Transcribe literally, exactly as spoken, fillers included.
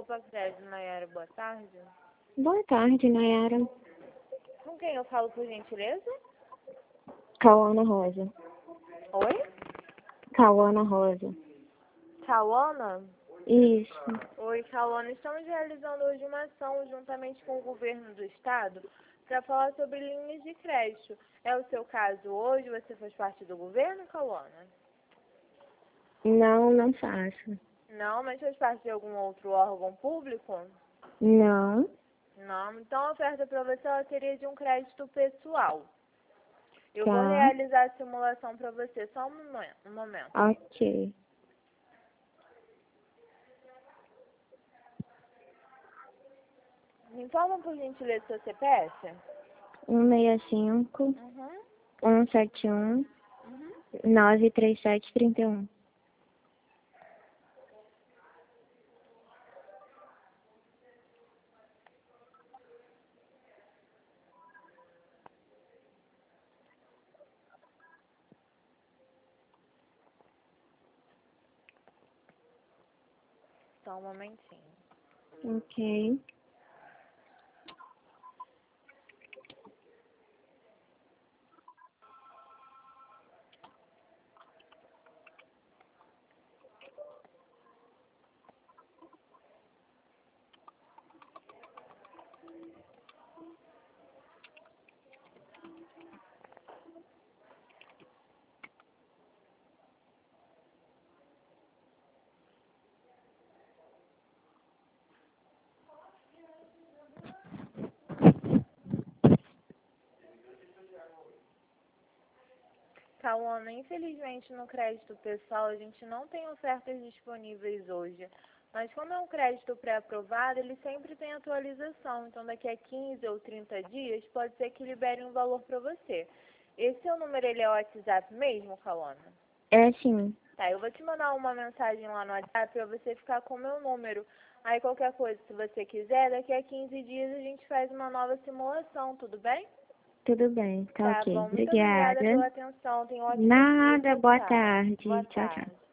Copa Crédito, Nayara, boa tarde. Boa tarde, Nayara. Com quem eu falo, por gentileza? Cauana Rosa. Oi? Cauana Rosa. Cauana? Isso. Oi, Cauana. Estamos realizando hoje uma ação juntamente com o governo do estado para falar sobre linhas de crédito. É o seu caso hoje? Você faz parte do governo, Cauana? Não, não faço. Não, mas faz parte de algum outro órgão público? Não. Não. Então a oferta para você ela seria de um crédito pessoal. Eu vou Tá. realizar a simulação para você. Só um momento. Um momento. Ok. Me informa, por gentileza, seu C P F? um seis cinco, Uhum. um sete um, Uhum. nove três sete três um. Só um momentinho. Ok. Cauana, infelizmente no crédito pessoal a gente não tem ofertas disponíveis hoje. Mas como é um crédito pré-aprovado, ele sempre tem atualização. Então daqui a quinze ou trinta dias pode ser que libere um valor para você. Esse seu número ele é o WhatsApp mesmo, Cauana? É sim. Tá, eu vou te mandar uma mensagem lá no WhatsApp para você ficar com o meu número. Aí qualquer coisa, se você quiser, daqui a quinze dias a gente faz uma nova simulação, tudo bem? Tudo bem. Tá Tá ok. bom, muito obrigada Obrigada. pela atenção. Tenha um ótimo dia. Nada. Tchau, Boa tchau. tarde. Boa Tchau, tchau. tarde.